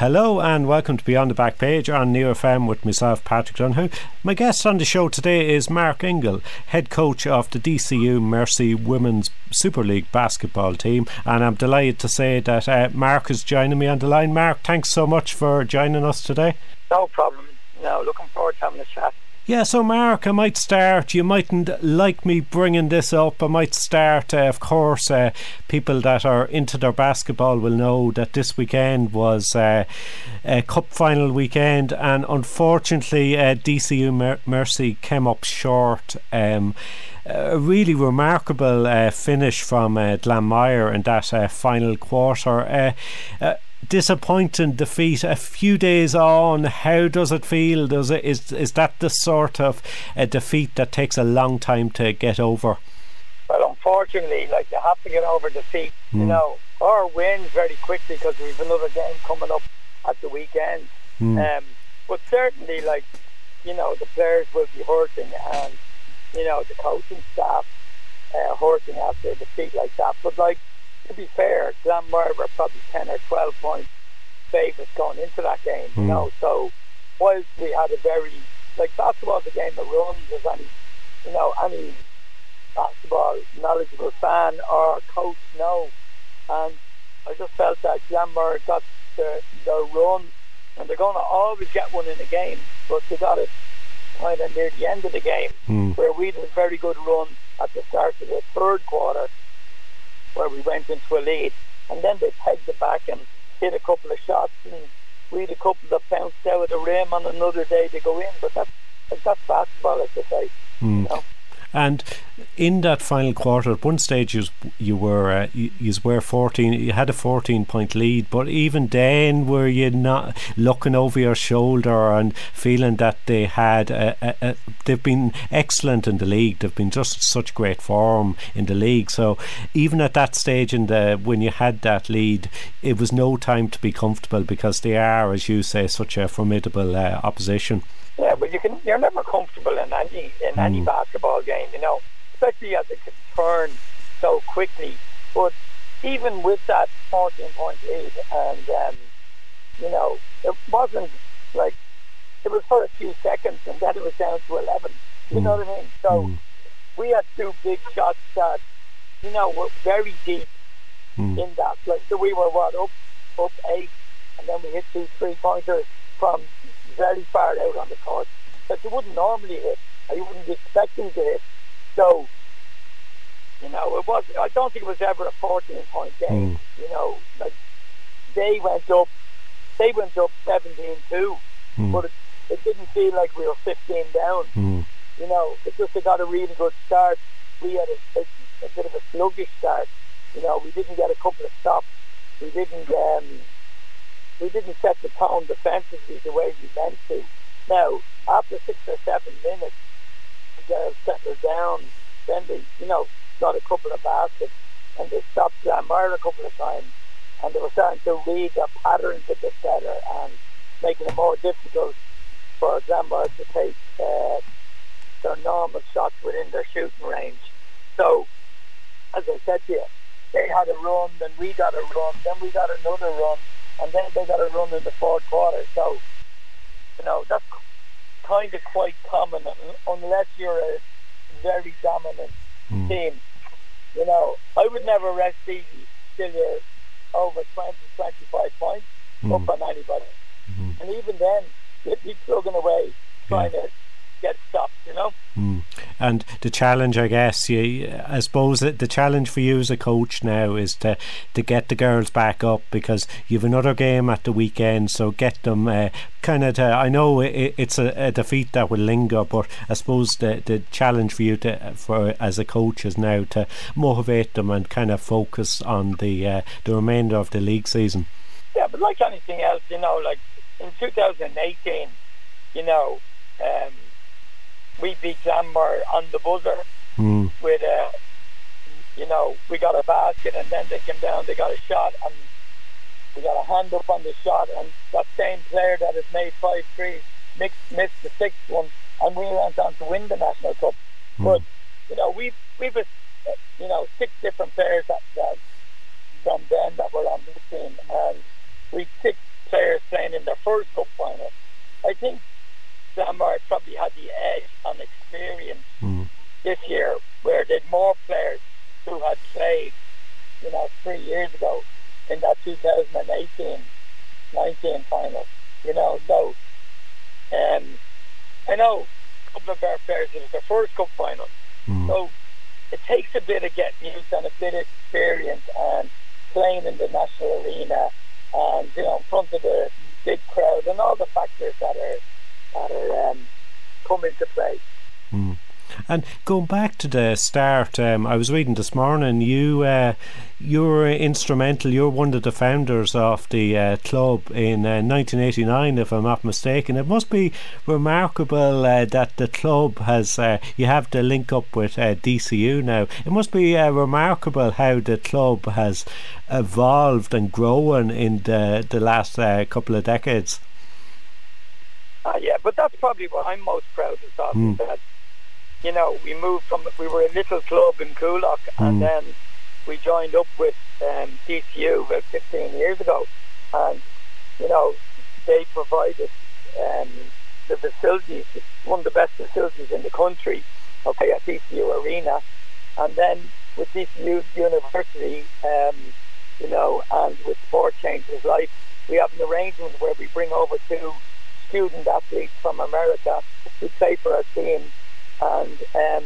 Hello and welcome to Beyond the Back Page on Neo FM with myself, Patrick Dunhu. My guest on the show today is Mark Ingle, head coach of the DCU Mercy Women's Super League basketball team, and I'm delighted to say that Mark is joining me on the line. Mark, thanks so much for joining us today. No problem. No, looking forward to having a chat. Yeah, so Mark, I might start, you mightn't like me bringing this up, I might start, of course, people that are into their basketball will know that this weekend was a cup final weekend, and unfortunately DCU Mercy came up short. A really remarkable finish from Glanmire in that final quarter. Disappointing defeat a few days on. How does it feel? Is that the sort of a defeat that takes a long time to get over? Well, unfortunately, you have to get over defeat, or win very quickly, because we've another game coming up at the weekend. But certainly, the players will be hurting, and the coaching staff hurting after a defeat like that. But to be fair, Glanmire were probably 10 or 12 points favourites going into that game, so whilst we had a very, basketball's a game that runs, as any basketball knowledgeable fan or coach know, and I just felt that Glanmire got their run, and they're going to always get one in a game, but they got it kind of near the end of the game, where we did a very good run at the start of the third quarter, where we went into a lead, and then they pegged it back and hit a couple of shots, and we had a couple that bounced out of the rim on another day to go in. But that's basketball, as they say. And in that final quarter, at one stage you were 14. You had a 14-point lead, but even then, were you not looking over your shoulder and feeling that they had they've been excellent in the league? They've been just such great form in the league. So even at that stage when you had that lead, it was no time to be comfortable, because they are, as you say, such a formidable opposition. Yeah, but you're never comfortable in any basketball game, especially as it can turn so quickly. But even with that 14-point lead, and it wasn't it was for a few seconds, and then it was down to 11. You know what I mean? So we had two big shots that were very deep in that. So we were up 8, and then we hit 2 3-pointers from very far out on the court that you wouldn't normally hit, or you wouldn't be expecting to hit. So it was. I don't think it was ever a 14-point game. They went up 17-2, but it didn't feel like we were 15 down. It just got a really good start. We had a bit of a sluggish start. We didn't get a couple of stops. We didn't set the tone defensively the way we meant to. Now, after 6 or 7 minutes, the girls settled down. Then they, got a couple of baskets, and they stopped Glanmire a couple of times, and they were starting to read their patterns a bit better, and making it more difficult for Glanmire to take their normal shots within their shooting range. So, as I said to you, they had a run, then we got a run, then we got another run, and then they got a run in the fourth quarter. So, that's kind of quite common, unless you're a very dominant team. I would never rest easy till you're over 20-25 points up on anybody. And even then, you'd be plugging away, trying to get stopped, And the challenge, I guess, I suppose that the challenge for you as a coach now is to get the girls back up, because you've another game at the weekend, so get them I know it's a defeat that will linger, but I suppose the challenge for you as a coach is now to motivate them and kind of focus on the remainder of the league season. Yeah, but like anything else, in 2018, we beat Glanmire on the buzzer with we got a basket, and then they came down, they got a shot, and we got a hand up on the shot, and that same player that had made 5 threes missed the 6th one, and we went on to win the National Cup. But we've 6 different players that from then that were on this team, and we 6 players playing in their first cup final. I think Glanmire probably had the edge on experience this year, where they'd more players who had played, 3 years ago in that 2018-19 final. So I know a couple of our players, it was their first cup final. So it takes a bit of getting used and a bit of experience and playing in the national arena and in front of the big crowd and all the factors that are come into play. And going back to the start, I was reading this morning, you were instrumental, you're one of the founders of the club in 1989, if I'm not mistaken. It must be remarkable that the club has, you have the link up with DCU now. It must be remarkable how the club has evolved and grown in the last couple of decades. Yeah, but that's probably what I'm most proud of, that we moved we were a little club in Coolock, and then we joined up with DCU about 15 years ago, and they provided the facilities, one of the best facilities in the country, at DCU Arena. And then with DCU University, and with Sport Changes Life, we have an arrangement where we bring over 2 student athletes from America who play for our team, and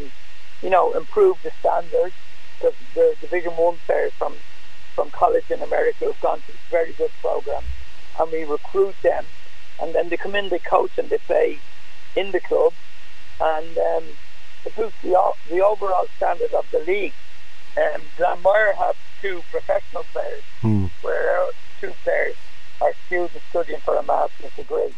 improve the standards, because the Division 1 players from college in America have gone to very good programs, and we recruit them, and then they come in, they coach and they play in the club, and it boosts the overall standard of the league. Glanmire have 2 professional players, where our 2 players are students studying for a master's degree.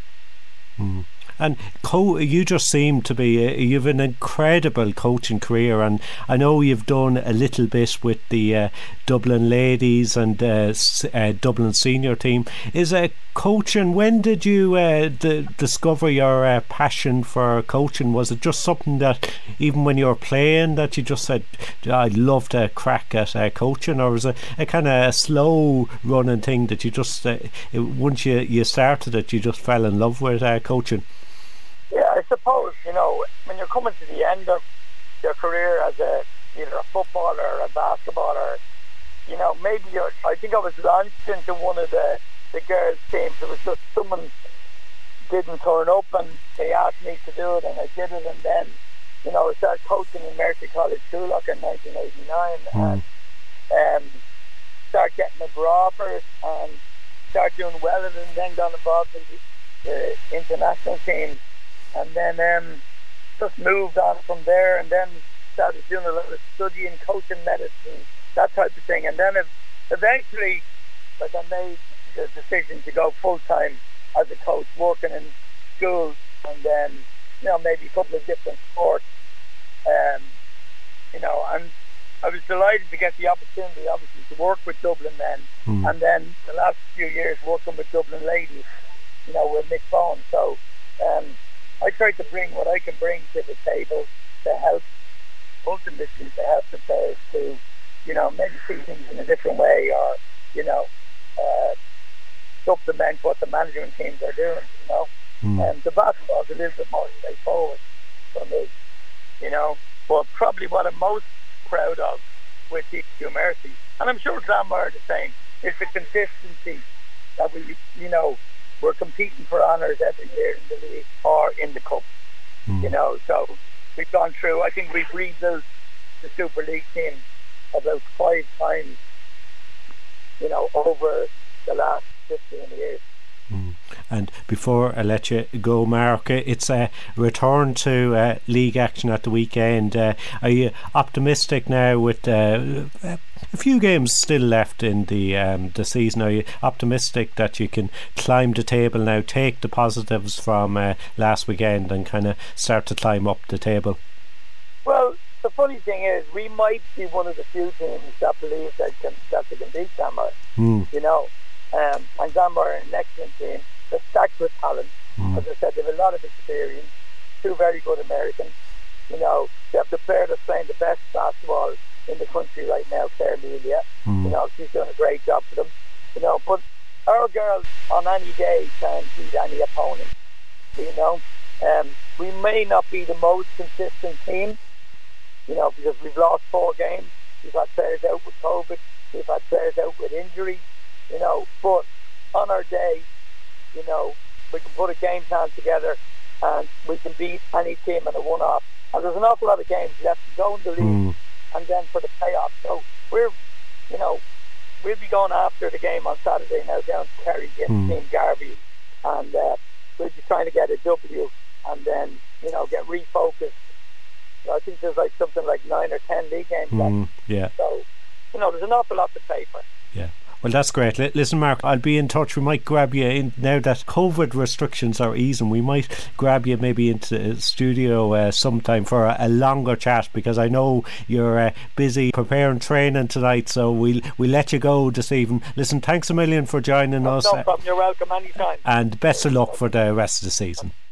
And you just seem to be, you've an incredible coaching career, and I know you've done a little bit with the Dublin ladies and Dublin senior team. Is coaching, when did you discover your passion for coaching? Was it just something that even when you were playing that you just said, I'd love to crack at coaching, or was it a kind of slow running thing that you just, once you started it, you just fell in love with coaching? Yeah, I suppose, when you're coming to the end of your career as either a footballer or a basketballer, maybe I think I was launched into one of the girls' teams. It was just someone didn't turn up and they asked me to do it, and I did it, and then, I started coaching in Mercy College Coolock in 1989 and started getting the offers and started doing well, and then got involved in the international teams. And then just moved on from there, and then started doing a lot of studying coaching methods and that type of thing. And then eventually, I made the decision to go full-time as a coach, working in schools, and then, maybe a couple of different sports. And I was delighted to get the opportunity, obviously, to work with Dublin then. And then the last few years working with Dublin ladies, with Mick Bone. So, I try to bring what I can bring to the table to help, ultimately to help the players to, maybe see things in a different way, or, supplement what the management teams are doing, And the basketball is a little bit more straightforward for me, But probably what I'm most proud of with DCU Mercy, and I'm sure Glanmire are the same, is the consistency that we're competing for honours every year in the league or in the cup. So we've gone through, I think we've rebuilt the Super League team about 5 times, over the last 15 years. And before I let you go, Mark, it's a return to league action at the weekend. Are you optimistic now with a few games still left in the season? Are you optimistic that you can climb the table now, take the positives from last weekend and kind of start to climb up the table? Well, the funny thing is, we might be one of the few teams that believe that they can beat Glanmire. And Glanmire are an excellent team. They're stacked with talent. As I said, they have a lot of experience. 2 very good Americans. They have the player that's playing the best basketball in the country right now, Claire Melia. She's doing a great job for them. But our girls on any day can beat any opponent. You know, we may not be the most consistent team, you know, because we've lost 4 games. We've had players out with COVID. We've had players out with injuries, you know. But on our day, you know, we can put a game plan together and we can beat any team in a one-off. And there's an awful lot of games left to go in the league and then for the playoffs. So we'll be going after the game on Saturday now down to Kerry against Team Garvey. And we'll be trying to get a W and then, you know, get refocused. So I think there's like something like 9 or 10 league games left. Yeah. So, you know, there's an awful lot to play for. Yeah. Well, that's great. Listen, Mark, I'll be in touch. We might grab you in now that COVID restrictions are easing. We might grab you maybe into the studio sometime for a longer chat, because I know you're busy preparing training tonight. So we'll let you go this evening. Listen, thanks a million for joining us. No problem. You're welcome anytime. And best of luck for the rest of the season.